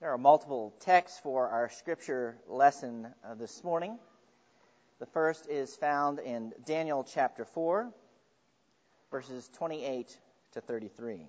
There are multiple texts for our scripture lesson this morning. The first is found in Daniel chapter 4, verses 28 to 33.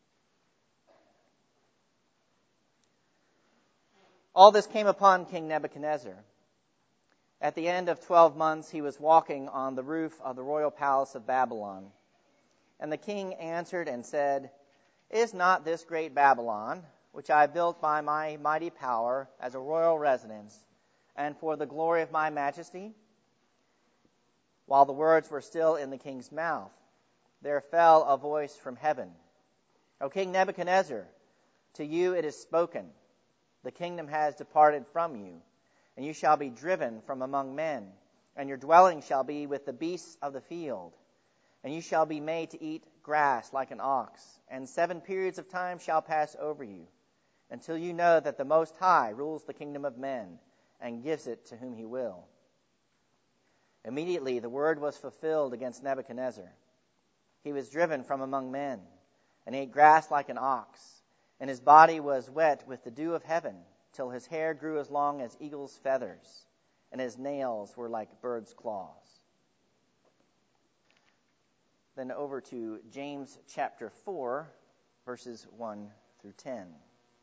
All this came upon King Nebuchadnezzar. At the end of 12 months, he was walking on the roof of the royal palace of Babylon. And the king answered and said, "Is not this great Babylon, which I built by my mighty power as a royal residence, and for the glory of my majesty?" While the words were still in the king's mouth, there fell a voice from heaven. "O King Nebuchadnezzar, to you it is spoken. The kingdom has departed from you, and you shall be driven from among men, and your dwelling shall be with the beasts of the field. And you shall be made to eat grass like an ox, and 7 periods of time shall pass over you, until you know that the Most High rules the kingdom of men, and gives it to whom he will." Immediately the word was fulfilled against Nebuchadnezzar. He was driven from among men, and ate grass like an ox, and his body was wet with the dew of heaven, till his hair grew as long as eagle's feathers, and his nails were like birds' claws. Then over to James chapter 4, verses 1 through 10.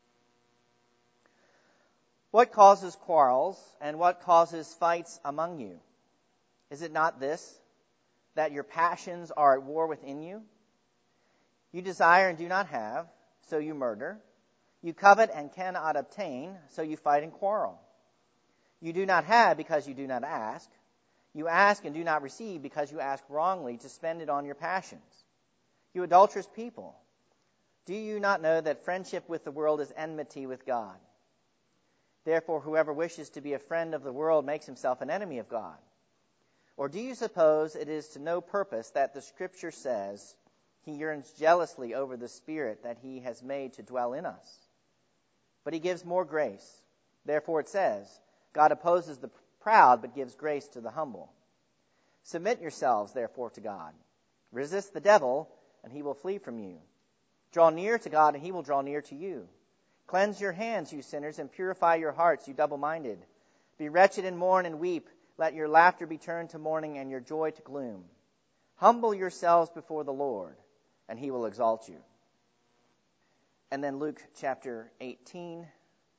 "What causes quarrels, and what causes fights among you? Is it not this, that your passions are at war within you? You desire and do not have, so you murder. You covet and cannot obtain, so you fight and quarrel. You do not have because you do not ask. You ask and do not receive because you ask wrongly to spend it on your passions. You adulterous people, do you not know that friendship with the world is enmity with God? Therefore, whoever wishes to be a friend of the world makes himself an enemy of God. Or do you suppose it is to no purpose that the Scripture says, 'He yearns jealously over the Spirit that He has made to dwell in us'? But He gives more grace. Therefore it says, 'God opposes the proud, but gives grace to the humble.' Submit yourselves, therefore, to God. Resist the devil, and he will flee from you. Draw near to God, and he will draw near to you. Cleanse your hands, you sinners, and purify your hearts, you double-minded. Be wretched and mourn and weep. Let your laughter be turned to mourning and your joy to gloom. Humble yourselves before the Lord, and he will exalt you." And then Luke chapter 18,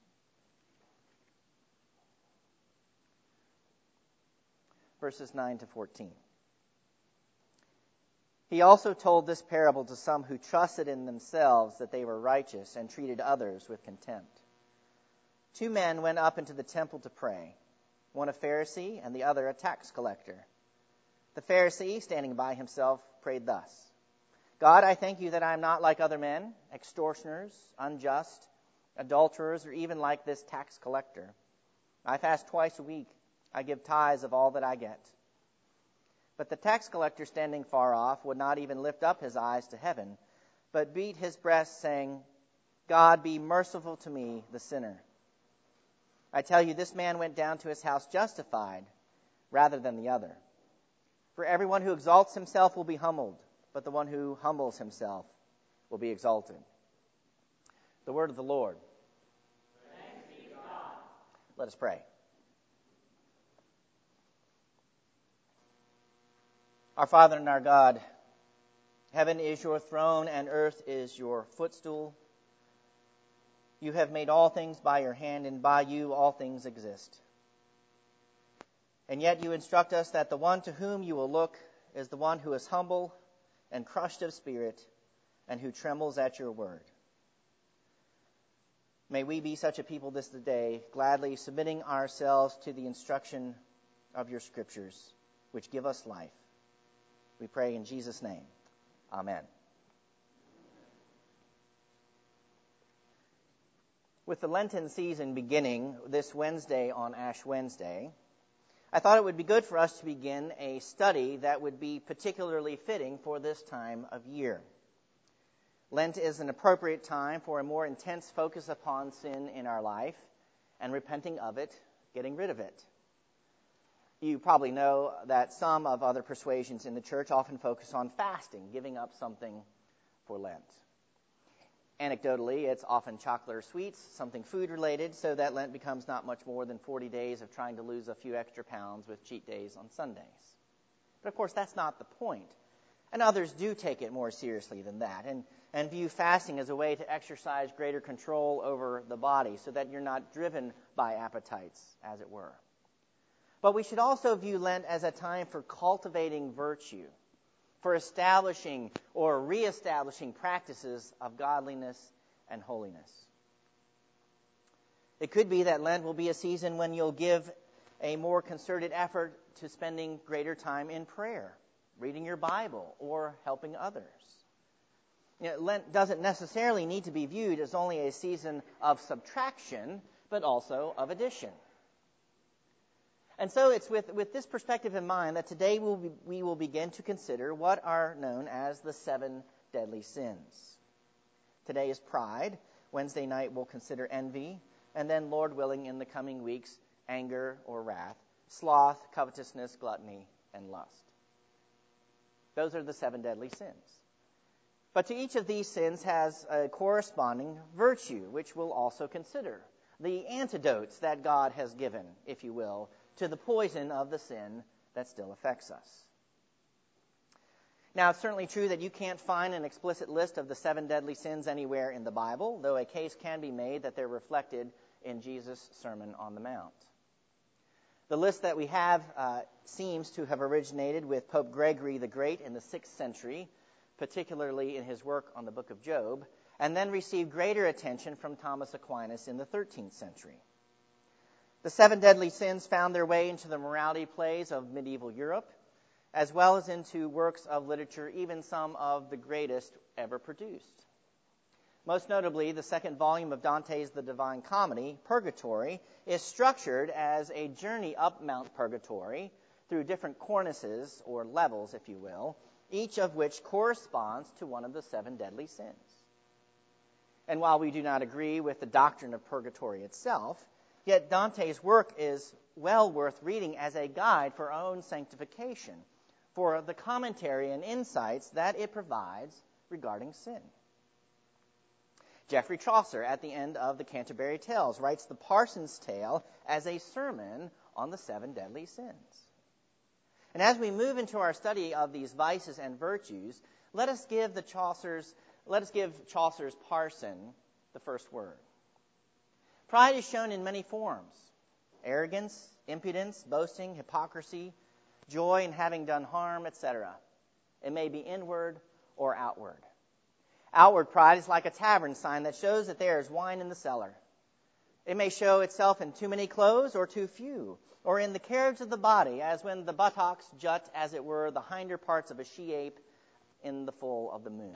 verses 9 to 14. "He also told this parable to some who trusted in themselves that they were righteous and treated others with contempt. 2 men went up into the temple to pray, one a Pharisee and the other a tax collector. The Pharisee, standing by himself, prayed thus: 'God, I thank you that I am not like other men, extortioners, unjust, adulterers, or even like this tax collector. I fast twice a week. I give tithes of all that I get.' But the tax collector, standing far off, would not even lift up his eyes to heaven, but beat his breast, saying, 'God, be merciful to me, the sinner.' I tell you, this man went down to his house justified rather than the other. For everyone who exalts himself will be humbled, but the one who humbles himself will be exalted." The word of the Lord. Thanks be to God. Let us pray. Our Father and our God, heaven is your throne and earth is your footstool. You have made all things by your hand, and by you all things exist. And yet you instruct us that the one to whom you will look is the one who is humble and crushed of spirit, and who trembles at your word. May we be such a people this day, gladly submitting ourselves to the instruction of your scriptures, which give us life. We pray in Jesus' name. Amen. With the Lenten season beginning this Wednesday on Ash Wednesday, I thought it would be good for us to begin a study that would be particularly fitting for this time of year. Lent is an appropriate time for a more intense focus upon sin in our life and repenting of it, getting rid of it. You probably know that some of other persuasions in the church often focus on fasting, giving up something for Lent. Anecdotally, it's often chocolate or sweets, something food-related, so that Lent becomes not much more than 40 days of trying to lose a few extra pounds with cheat days on Sundays. But of course, that's not the point. And others do take it more seriously than that and view fasting as a way to exercise greater control over the body so that you're not driven by appetites, as it were. But we should also view Lent as a time for cultivating virtue, for establishing or reestablishing practices of godliness and holiness. It could be that Lent will be a season when you'll give a more concerted effort to spending greater time in prayer, reading your Bible, or helping others. Lent doesn't necessarily need to be viewed as only a season of subtraction, but also of addition. And so it's with this perspective in mind that today we will begin to consider what are known as the 7 deadly sins. Today is pride. Wednesday night we'll consider envy. And then, Lord willing, in the coming weeks, anger or wrath, sloth, covetousness, gluttony, and lust. Those are the 7 deadly sins. But to each of these sins has a corresponding virtue, which we'll also consider. The antidotes that God has given, if you will, to the poison of the sin that still affects us. Now, it's certainly true that you can't find an explicit list of the 7 deadly sins anywhere in the Bible, though a case can be made that they're reflected in Jesus' Sermon on the Mount. The list that we have seems to have originated with Pope Gregory the Great in the 6th century, particularly in his work on the book of Job, and then received greater attention from Thomas Aquinas in the 13th century. The 7 deadly sins found their way into the morality plays of medieval Europe, as well as into works of literature, even some of the greatest ever produced. Most notably, the 2nd volume of Dante's The Divine Comedy, Purgatory, is structured as a journey up Mount Purgatory through different cornices, or levels, if you will, each of which corresponds to one of the 7 deadly sins. And while we do not agree with the doctrine of purgatory itself, yet Dante's work is well worth reading as a guide for our own sanctification, for the commentary and insights that it provides regarding sin. Geoffrey Chaucer, at the end of the Canterbury Tales, writes the Parson's Tale as a sermon on the 7 deadly sins. And as we move into our study of these vices and virtues, let us give Chaucer's Parson the first word. Pride is shown in many forms: arrogance, impudence, boasting, hypocrisy, joy in having done harm, etc. It may be inward or outward. Outward pride is like a tavern sign that shows that there is wine in the cellar. It may show itself in too many clothes or too few, or in the carriage of the body, as when the buttocks jut, as it were, the hinder parts of a she-ape in the full of the moon.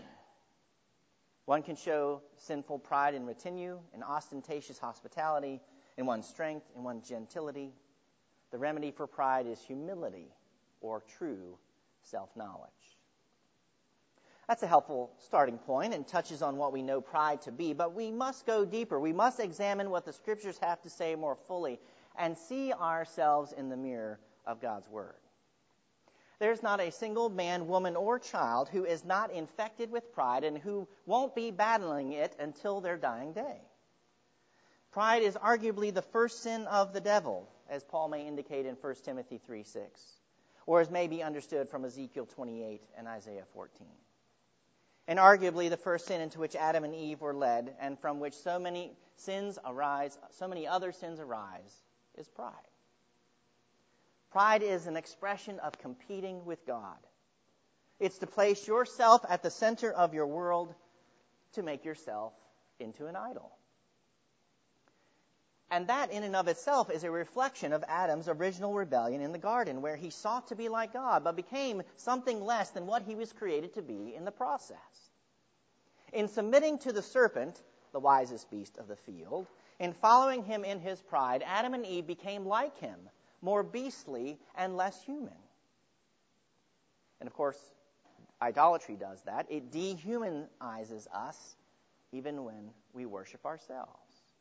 One can show sinful pride in retinue, in ostentatious hospitality, in one's strength, in one's gentility. The remedy for pride is humility, or true self-knowledge. That's a helpful starting point and touches on what we know pride to be, but we must go deeper. We must examine what the Scriptures have to say more fully and see ourselves in the mirror of God's Word. There's not a single man, woman, or child who is not infected with pride and who won't be battling it until their dying day. Pride is arguably the first sin of the devil, as Paul may indicate in 1 Timothy 3:6, or as may be understood from Ezekiel 28 and Isaiah 14. And arguably the first sin into which Adam and Eve were led, and from which so many other sins arise, is pride. Pride is an expression of competing with God. It's to place yourself at the center of your world, to make yourself into an idol. And that in and of itself is a reflection of Adam's original rebellion in the garden, where he sought to be like God, but became something less than what he was created to be in the process. In submitting to the serpent, the wisest beast of the field, in following him in his pride, Adam and Eve became like him, more beastly and less human. And of course, idolatry does that. It dehumanizes us even when we worship ourselves.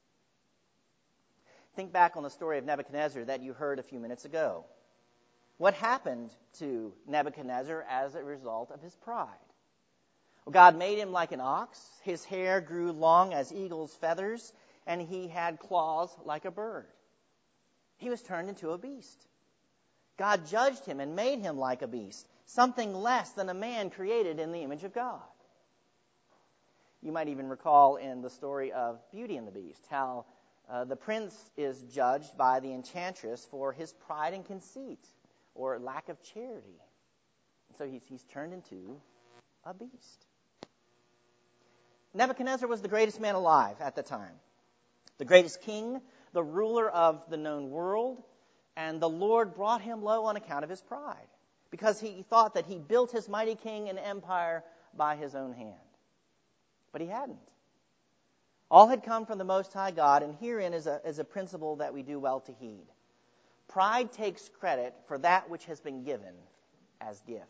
Think back on the story of Nebuchadnezzar that you heard a few minutes ago. What happened to Nebuchadnezzar as a result of his pride? God made him like an ox. His hair grew long as eagle's feathers, and he had claws like a bird. He was turned into a beast. God judged him and made him like a beast, something less than a man created in the image of God. You might even recall in the story of Beauty and the Beast how the prince is judged by the enchantress for his pride and conceit or lack of charity. So he's turned into a beast. Nebuchadnezzar was the greatest man alive at the time, the greatest king, the ruler of the known world, and the Lord brought him low on account of his pride, because he thought that he built his mighty king and empire by his own hand. But he hadn't. All had come from the Most High God, and herein is a principle that we do well to heed. Pride takes credit for that which has been given as gift.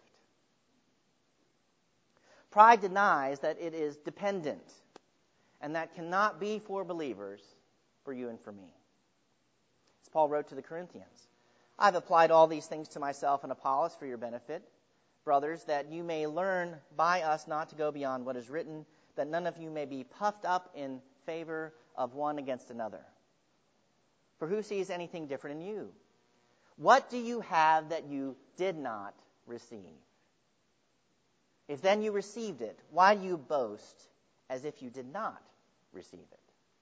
Pride denies that it is dependent, and that cannot be for believers, for you and for me. As Paul wrote to the Corinthians, I've applied all these things to myself and Apollos for your benefit, brothers, that you may learn by us not to go beyond what is written, that none of you may be puffed up in favor of one against another. For who sees anything different in you? What do you have that you did not receive? If then you received it, why do you boast as if you did not receive it?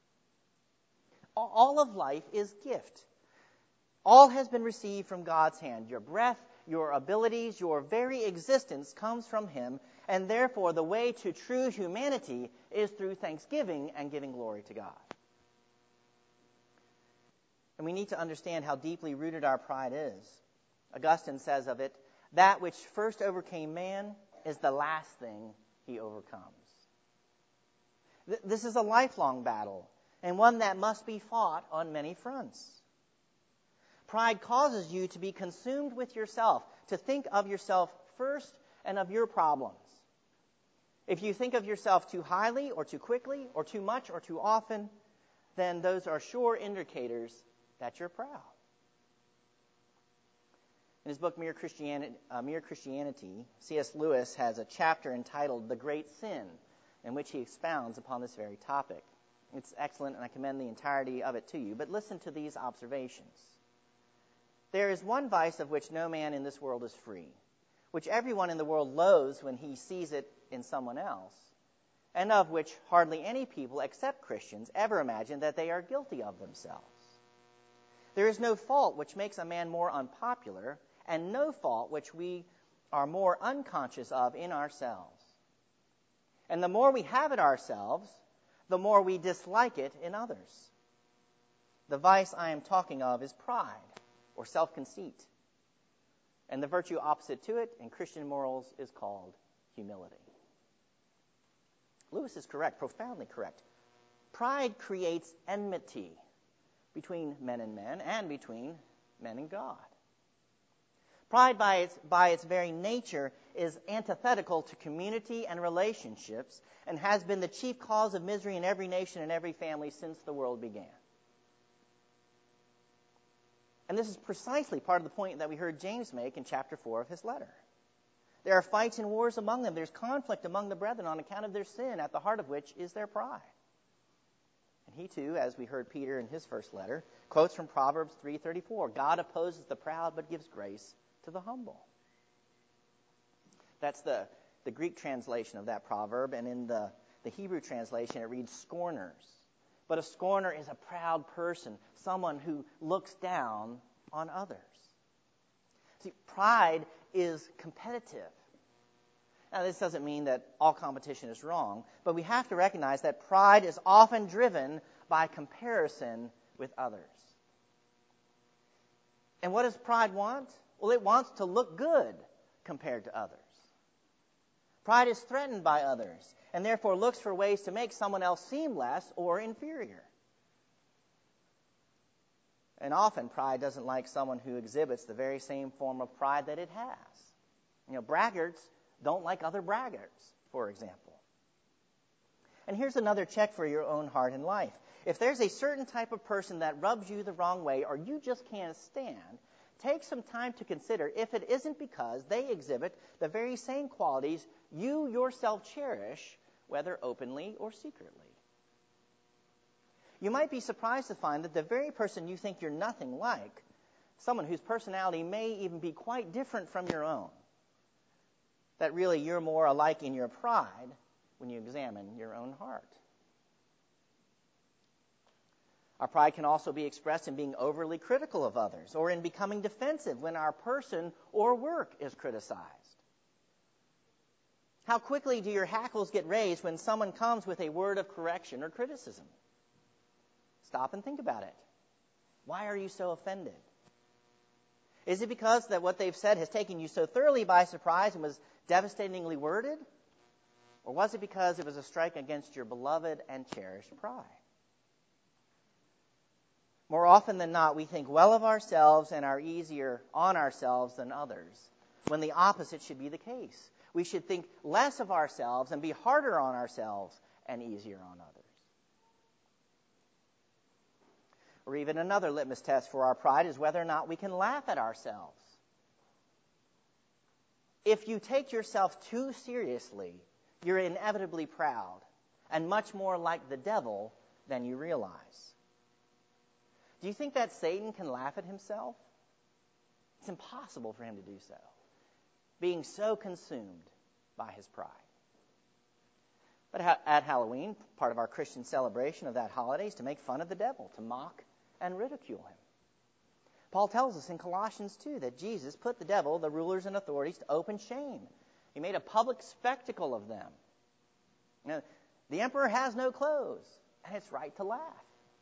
All of life is gift. All has been received from God's hand. Your breath, your abilities, your very existence comes from Him, and therefore the way to true humanity is through thanksgiving and giving glory to God. And we need to understand how deeply rooted our pride is. Augustine says of it, that which first overcame man is the last thing he overcomes. This is a lifelong battle, and one that must be fought on many fronts. Pride causes you to be consumed with yourself, to think of yourself first and of your problems. If you think of yourself too highly or too quickly or too much or too often, then those are sure indicators that you're proud. In his book, Mere Christianity, C.S. Lewis has a chapter entitled The Great Sin, in which he expounds upon this very topic. It's excellent, and I commend the entirety of it to you. But listen to these observations. There is one vice of which no man in this world is free, which everyone in the world loathes when he sees it in someone else, and of which hardly any people except Christians ever imagine that they are guilty of themselves. There is no fault which makes a man more unpopular, and no fault which we are more unconscious of in ourselves. And the more we have it ourselves, the more we dislike it in others. The vice I am talking of is pride, or self-conceit. And the virtue opposite to it in Christian morals is called humility. Lewis is correct, profoundly correct. Pride creates enmity between men and between men and God. Pride by its very nature is antithetical to community and relationships and has been the chief cause of misery in every nation and every family since the world began. And this is precisely part of the point that we heard James make in chapter 4 of his letter. There are fights and wars among them. There's conflict among the brethren on account of their sin, at the heart of which is their pride. And he too, as we heard Peter in his first letter, quotes from Proverbs 3:34, God opposes the proud but gives grace to the humble. That's the Greek translation of that proverb, and in the Hebrew translation it reads scorners. But a scorner is a proud person, someone who looks down on others. See, pride is competitive. Now, this doesn't mean that all competition is wrong, but we have to recognize that pride is often driven by comparison with others. And what does pride want? Well, it wants to look good compared to others. Pride is threatened by others, and therefore looks for ways to make someone else seem less or inferior. And often pride doesn't like someone who exhibits the very same form of pride that it has. Braggarts don't like other braggarts, for example. And here's another check for your own heart and life. If there's a certain type of person that rubs you the wrong way or you just can't stand, take some time to consider if it isn't because they exhibit the very same qualities you yourself cherish, whether openly or secretly. You might be surprised to find that the very person you think you're nothing like, someone whose personality may even be quite different from your own, that really you're more alike in your pride when you examine your own heart. Our pride can also be expressed in being overly critical of others or in becoming defensive when our person or work is criticized. How quickly do your hackles get raised when someone comes with a word of correction or criticism? Stop and think about it. Why are you so offended? Is it because that what they've said has taken you so thoroughly by surprise and was devastatingly worded? Or was it because it was a strike against your beloved and cherished pride? More often than not, we think well of ourselves and are easier on ourselves than others, when the opposite should be the case. We should think less of ourselves and be harder on ourselves and easier on others. Or even another litmus test for our pride is whether or not we can laugh at ourselves. If you take yourself too seriously, you're inevitably proud and much more like the devil than you realize. Do you think that Satan can laugh at himself? It's impossible for him to do so, being so consumed by his pride. But at Halloween, part of our Christian celebration of that holiday is to make fun of the devil, to mock and ridicule him. Paul tells us in Colossians 2 that Jesus put the devil, the rulers and authorities, to open shame. He made a public spectacle of them. You know, the emperor has no clothes, and it's right to laugh.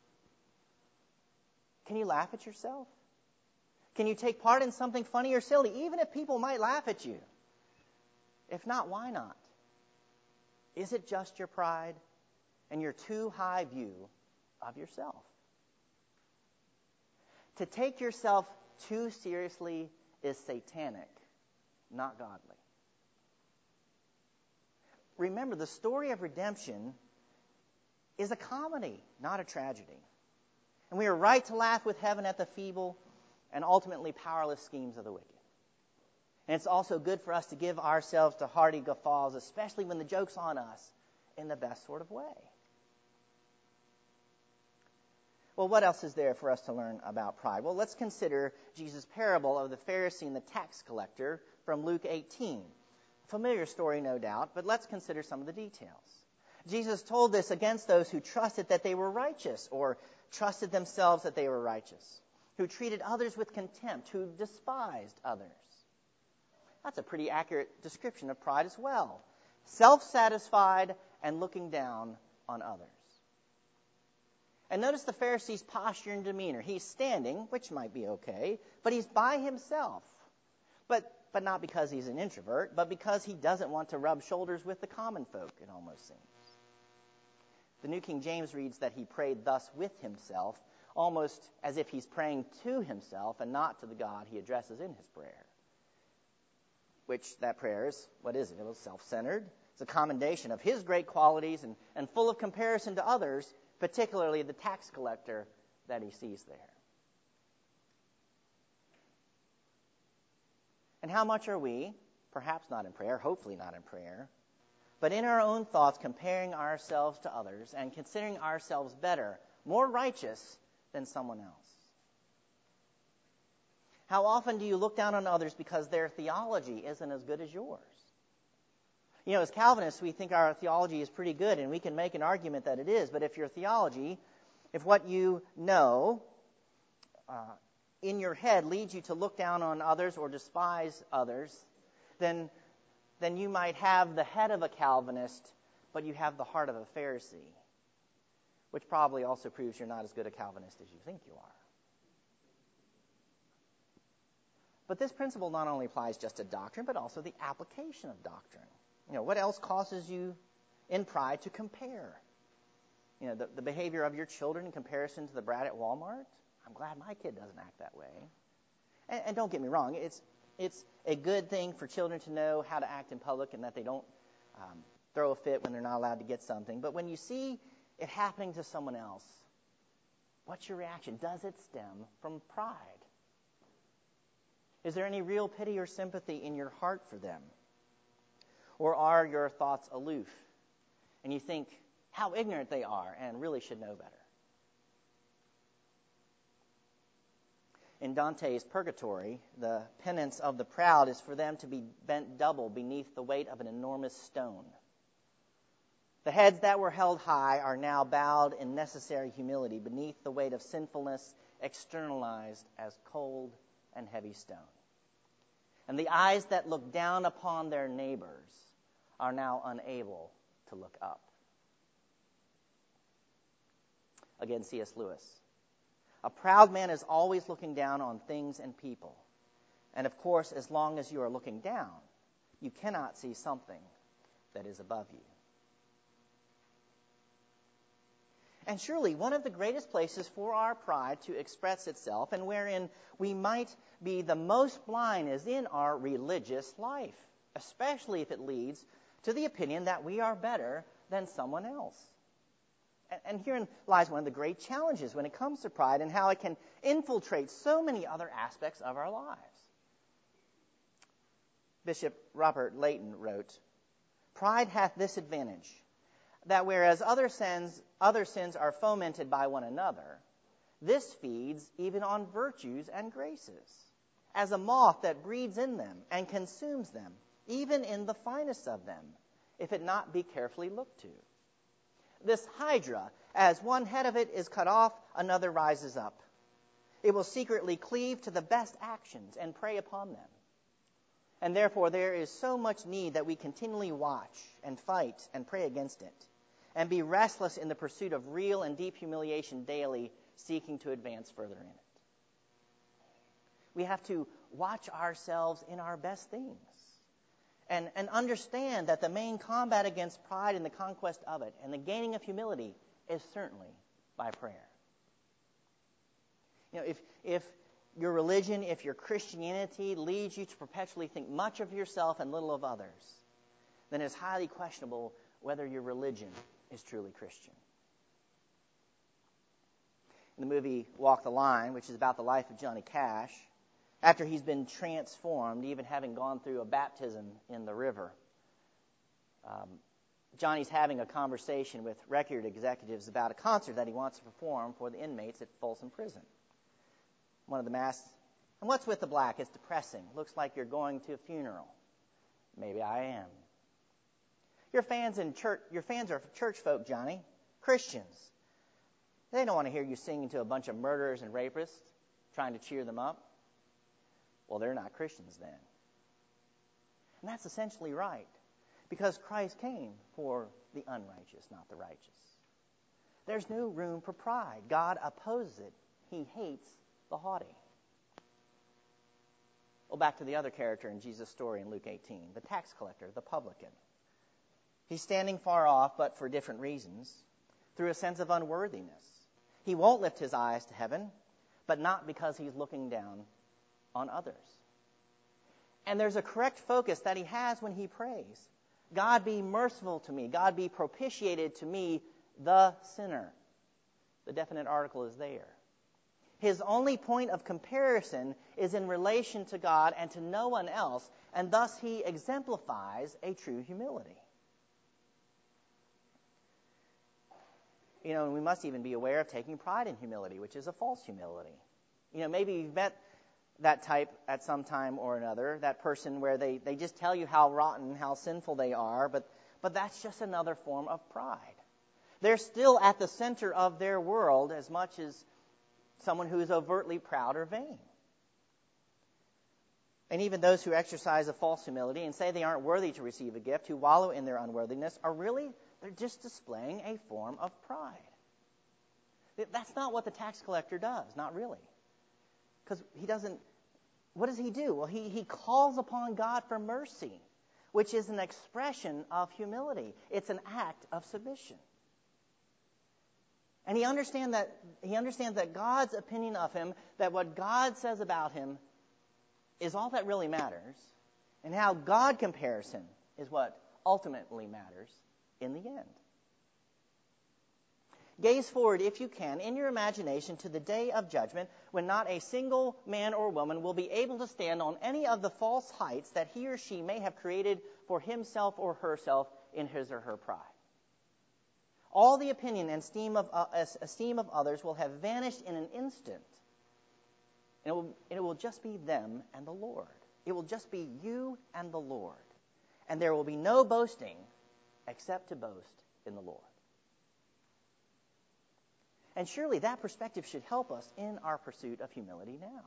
Can you laugh at yourself? Can you take part in something funny or silly, even if people might laugh at you? If not, why not? Is it just your pride and your too high view of yourself? To take yourself too seriously is satanic, not godly. Remember, the story of redemption is a comedy, not a tragedy. And we are right to laugh with heaven at the feeble and ultimately powerless schemes of the wicked. And it's also good for us to give ourselves to hearty guffaws, especially when the joke's on us, in the best sort of way. Well, what else is there for us to learn about pride? Well, let's consider Jesus' parable of the Pharisee and the tax collector from Luke 18. A familiar story, no doubt, but let's consider some of the details. Jesus told this against those who trusted that they were righteous or trusted themselves that they were righteous, who treated others with contempt, who despised others. That's a pretty accurate description of pride as well. Self-satisfied and looking down on others. And notice the Pharisee's posture and demeanor. He's standing, which might be okay, but he's by himself. But not because he's an introvert, but because he doesn't want to rub shoulders with the common folk, it almost seems. The New King James reads that he prayed thus with himself, almost as if he's praying to himself and not to the God he addresses in his prayer. Which, that prayer is, what is it? It was self-centered. It's a commendation of his great qualities and full of comparison to others, particularly the tax collector that he sees there. And how much are we, perhaps not in prayer, hopefully not in prayer, but in our own thoughts comparing ourselves to others and considering ourselves better, more righteous than someone else? How often do you look down on others because their theology isn't as good as yours? You know, as Calvinists, we think our theology is pretty good, and we can make an argument that it is. But if your theology, if what you know in your head leads you to look down on others or despise others, then you might have the head of a Calvinist, but you have the heart of a Pharisee, which probably also proves you're not as good a Calvinist as you think you are. But this principle not only applies just to doctrine, but also the application of doctrine. You know, what else causes you in pride to compare? You know, the behavior of your children in comparison to the brat at Walmart? I'm glad my kid doesn't act that way. And don't get me wrong, it's a good thing for children to know how to act in public and that they don't throw a fit when they're not allowed to get something. But when you see it happening to someone else, what's your reaction? Does it stem from pride? Is there any real pity or sympathy in your heart for them? Or are your thoughts aloof, and you think how ignorant they are and really should know better? In Dante's Purgatory, the penance of the proud is for them to be bent double beneath the weight of an enormous stone. The heads that were held high are now bowed in necessary humility beneath the weight of sinfulness externalized as cold and heavy stone. And the eyes that look down upon their neighbors are now unable to look up. Again, C.S. Lewis. A proud man is always looking down on things and people. And of course, as long as you are looking down, you cannot see something that is above you. And surely one of the greatest places for our pride to express itself and wherein we might be the most blind is in our religious life, especially if it leads to the opinion that we are better than someone else. And herein lies one of the great challenges when it comes to pride and how it can infiltrate so many other aspects of our lives. Bishop Robert Leighton wrote, "Pride hath this advantage, that whereas other sins are fomented by one another, this feeds even on virtues and graces, as a moth that breeds in them and consumes them, even in the finest of them, if it not be carefully looked to. This hydra, as one head of it is cut off, another rises up. It will secretly cleave to the best actions and prey upon them. And therefore there is so much need that we continually watch and fight and pray against it, and be restless in the pursuit of real and deep humiliation daily, seeking to advance further in it." We have to watch ourselves in our best things and understand that the main combat against pride and the conquest of it and the gaining of humility is certainly by prayer. You know, if your religion, if your Christianity leads you to perpetually think much of yourself and little of others, then it's highly questionable whether your religion is truly Christian. In the movie Walk the Line, which is about the life of Johnny Cash, after he's been transformed, even having gone through a baptism in the river, Johnny's having a conversation with record executives about a concert that he wants to perform for the inmates at Folsom Prison. One of them asks, "And what's with the black? It's depressing. Looks like you're going to a funeral." "Maybe I am." Your fans are church folk, Johnny, Christians. They don't want to hear you singing to a bunch of murderers and rapists, trying to cheer them up." "Well, they're not Christians then." And that's essentially right, because Christ came for the unrighteous, not the righteous. There's no room for pride. God opposes it. He hates the haughty. Well, back to the other character in Jesus' story in Luke 18, the tax collector, the publican. He's standing far off, but for different reasons, through a sense of unworthiness. He won't lift his eyes to heaven, but not because he's looking down on others. And there's a correct focus that he has when he prays. God be merciful to me. God be propitiated to me, the sinner. The definite article is there. His only point of comparison is in relation to God and to no one else, and thus he exemplifies a true humility. You know, and we must even be aware of taking pride in humility, which is a false humility. You know, maybe you've met that type at some time or another, that person where they just tell you how rotten, how sinful they are, but that's just another form of pride. They're still at the center of their world as much as someone who is overtly proud or vain. And even those who exercise a false humility and say they aren't worthy to receive a gift, who wallow in their unworthiness, they're just displaying a form of pride. That's not what the tax collector does, not really. Because what does he do? Well, he calls upon God for mercy, which is an expression of humility. It's an act of submission. And he understands that God's opinion of him, that what God says about him is all that really matters, and how God compares him is what ultimately matters in the end. Gaze forward, if you can, in your imagination to the day of judgment when not a single man or woman will be able to stand on any of the false heights that he or she may have created for himself or herself in his or her pride. All the opinion and esteem of others will have vanished in an instant. And it will just be them and the Lord. It will just be you and the Lord. And there will be no boasting except to boast in the Lord. And surely that perspective should help us in our pursuit of humility now.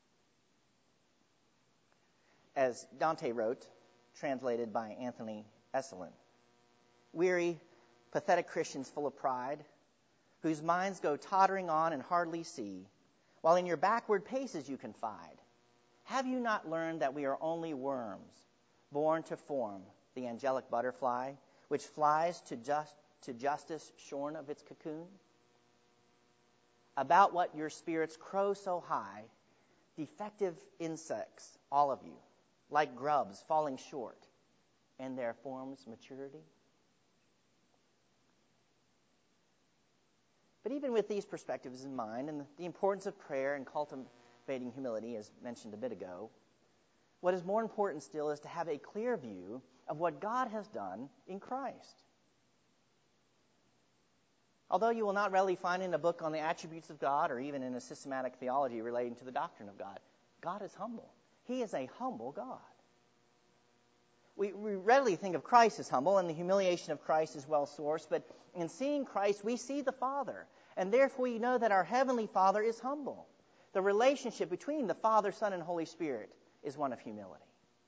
As Dante wrote, translated by Anthony Esolen, weary, pathetic Christians full of pride, whose minds go tottering on and hardly see, while in your backward paces you confide, have you not learned that we are only worms, born to form the angelic butterfly, which flies to justice shorn of its cocoon? About what your spirits crow so high, defective insects, all of you, like grubs falling short in their form's maturity? But even with these perspectives in mind, and the importance of prayer and cultivating humility, as mentioned a bit ago, what is more important still is to have a clear view of what God has done in Christ. Although you will not readily find in a book on the attributes of God or even in a systematic theology relating to the doctrine of God, God is humble. He is a humble God. We readily think of Christ as humble, and the humiliation of Christ is well sourced, but in seeing Christ, we see the Father, and therefore we know that our Heavenly Father is humble. The relationship between the Father, Son, and Holy Spirit is one of humility.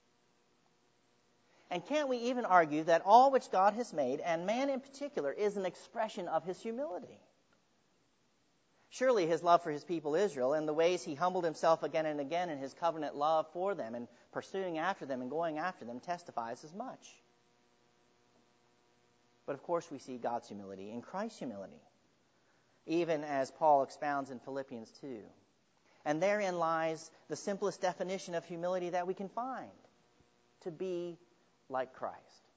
And can't we even argue that all which God has made, and man in particular, is an expression of his humility? Surely his love for his people Israel and the ways he humbled himself again and again in his covenant love for them and pursuing after them and going after them testifies as much. But of course we see God's humility in Christ's humility, even as Paul expounds in Philippians 2. And therein lies the simplest definition of humility that we can find: to be like Christ.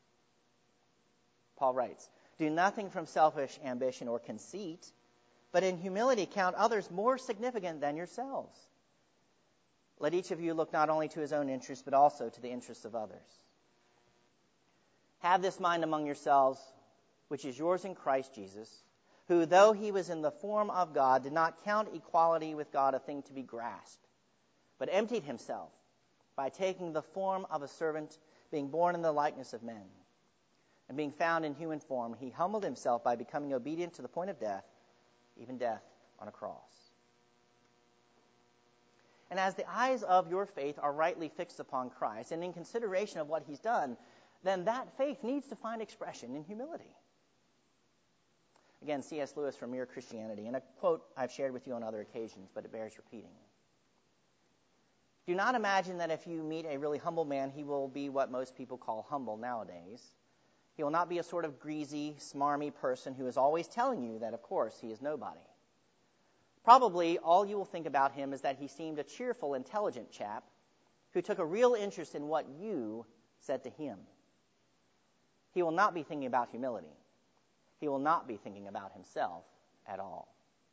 Paul writes, "Do nothing from selfish ambition or conceit, but in humility count others more significant than yourselves. Let each of you look not only to his own interests, but also to the interests of others. Have this mind among yourselves, which is yours in Christ Jesus, who, though he was in the form of God, did not count equality with God a thing to be grasped, but emptied himself by taking the form of a servant, being born in the likeness of men. And being found in human form, he humbled himself by becoming obedient to the point of death, even death on a cross." And as the eyes of your faith are rightly fixed upon Christ, and in consideration of what he's done, then that faith needs to find expression in humility. Again, C.S. Lewis from Mere Christianity, and a quote I've shared with you on other occasions, but it bears repeating. Do not imagine that if you meet a really humble man, he will be what most people call humble nowadays. He will not be a sort of greasy, smarmy person who is always telling you that, of course, he is nobody. Probably all you will think about him is that he seemed a cheerful, intelligent chap who took a real interest in what you said to him. He will not be thinking about humility. He will not be thinking about himself at all.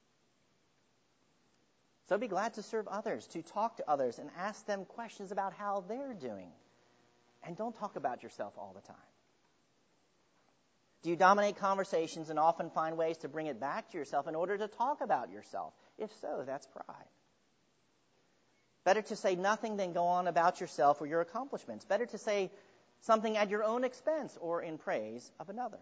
So be glad to serve others, to talk to others, and ask them questions about how they're doing. And don't talk about yourself all the time. Do you dominate conversations and often find ways to bring it back to yourself in order to talk about yourself? If so, that's pride. Better to say nothing than go on about yourself or your accomplishments. Better to say something at your own expense or in praise of another.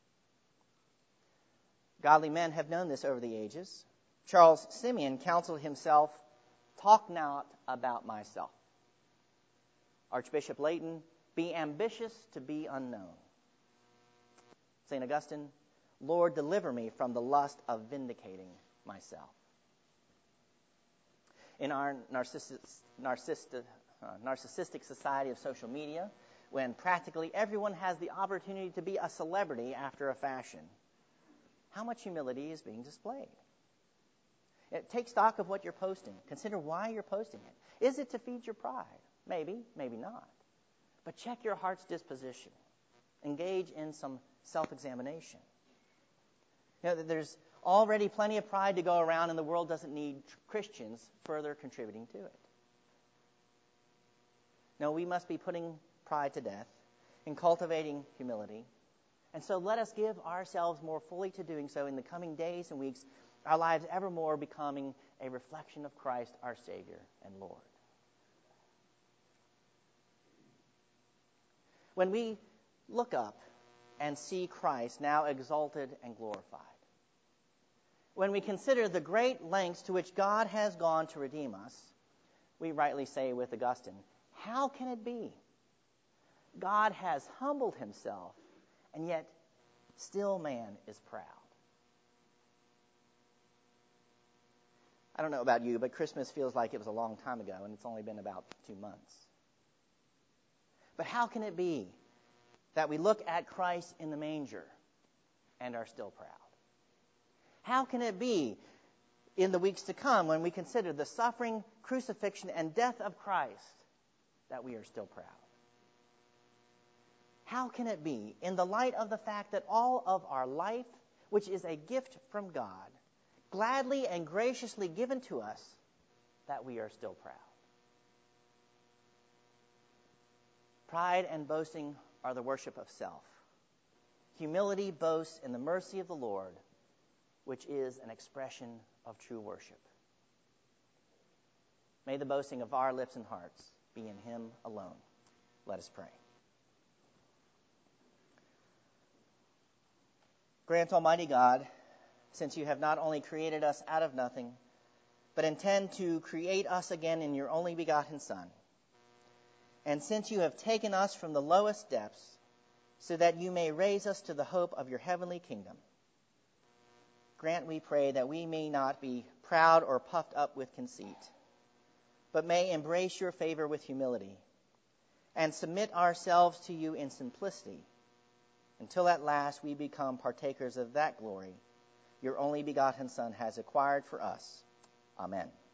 Godly men have known this over the ages. Charles Simeon counseled himself, "Talk not about myself." Archbishop Leighton, "Be ambitious to be unknown." St. Augustine, "Lord, deliver me from the lust of vindicating myself." In our narcissistic society of social media, when practically everyone has the opportunity to be a celebrity after a fashion, how much humility is being displayed? Take stock of what you're posting. Consider why you're posting it. Is it to feed your pride? Maybe, maybe not. But check your heart's disposition. Engage in some self-examination. There's already plenty of pride to go around, and the world doesn't need Christians further contributing to it. No, we must be putting pride to death in cultivating humility. And so let us give ourselves more fully to doing so in the coming days and weeks, our lives ever more becoming a reflection of Christ, our Savior and Lord. When we look up and see Christ now exalted and glorified, when we consider the great lengths to which God has gone to redeem us, we rightly say with Augustine, how can it be? God has humbled himself, and yet still man is proud. I don't know about you, but Christmas feels like it was a long time ago, and it's only been about 2 months. But how can it be that we look at Christ in the manger and are still proud? How can it be in the weeks to come when we consider the suffering, crucifixion, and death of Christ that we are still proud? How can it be, in the light of the fact that all of our life, which is a gift from God, gladly and graciously given to us, that we are still proud? Pride and boasting are the worship of self. Humility boasts in the mercy of the Lord, which is an expression of true worship. May the boasting of our lips and hearts be in him alone. Let us pray. Grant, Almighty God, since you have not only created us out of nothing, but intend to create us again in your only begotten Son, and since you have taken us from the lowest depths, so that you may raise us to the hope of your heavenly kingdom, grant, we pray, that we may not be proud or puffed up with conceit, but may embrace your favor with humility, and submit ourselves to you in simplicity, until at last we become partakers of that glory your only begotten Son has acquired for us. Amen.